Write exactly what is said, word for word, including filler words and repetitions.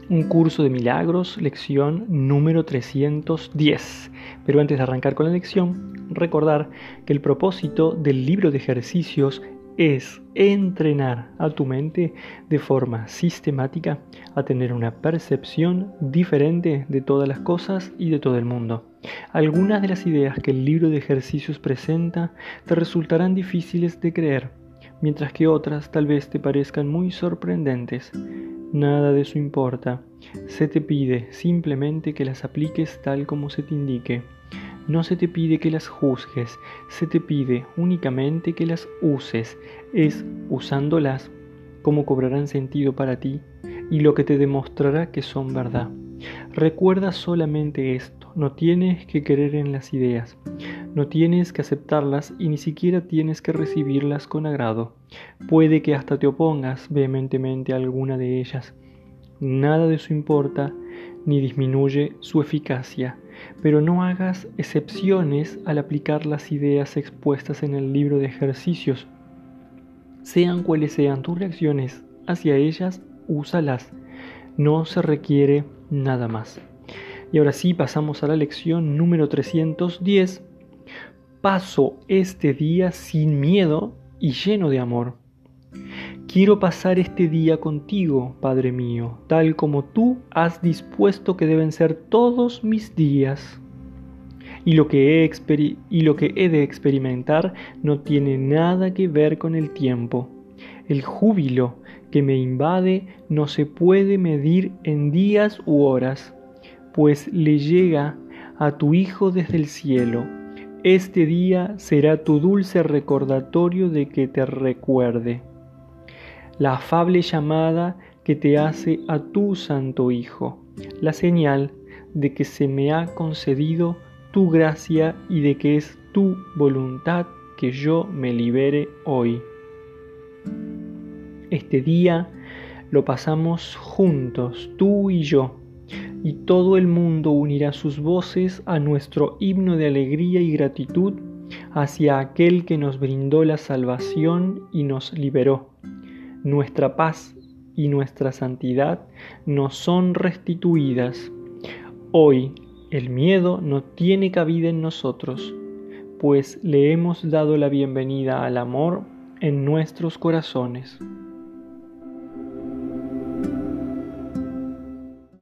Un curso de milagros, lección número trescientos diez. Pero antes de arrancar con la lección, recordar que el propósito del libro de ejercicios es entrenar a tu mente de forma sistemática a tener una percepción diferente de todas las cosas y de todo el mundo. Algunas de las ideas que el libro de ejercicios presenta te resultarán difíciles de creer, mientras que otras tal vez te parezcan muy sorprendentes. Nada de eso importa. Se te pide simplemente que las apliques tal como se te indique. No se te pide que las juzgues, se te pide únicamente que las uses. Es usándolas como cobrarán sentido para ti y lo que te demostrará que son verdad. Recuerda solamente esto, no tienes que creer en las ideas, no tienes que aceptarlas y ni siquiera tienes que recibirlas con agrado. Puede que hasta te opongas vehementemente a alguna de ellas. Nada de eso importa ni disminuye su eficacia, pero no hagas excepciones al aplicar las ideas expuestas en el libro de ejercicios. Sean cuales sean tus reacciones hacia ellas, úsalas. No se requiere nada más. Y ahora sí, pasamos a la lección número trescientos diez. Paso este día sin miedo y lleno de amor. Quiero pasar este día contigo, Padre mío, tal como tú has dispuesto que deben ser todos mis días. Y lo que he, exper- y lo que he de experimentar no tiene nada que ver con el tiempo. El júbilo que me invade no se puede medir en días u horas, pues le llega a tu Hijo desde el cielo. Este día será tu dulce recordatorio de que te recuerde. La afable llamada que te hace a tu Santo Hijo, la señal de que se me ha concedido tu gracia y de que es tu voluntad que yo me libere hoy. Este día lo pasamos juntos, tú y yo, y todo el mundo unirá sus voces a nuestro himno de alegría y gratitud hacia aquel que nos brindó la salvación y nos liberó. Nuestra paz y nuestra santidad nos son restituidas. Hoy el miedo no tiene cabida en nosotros, pues le hemos dado la bienvenida al amor en nuestros corazones.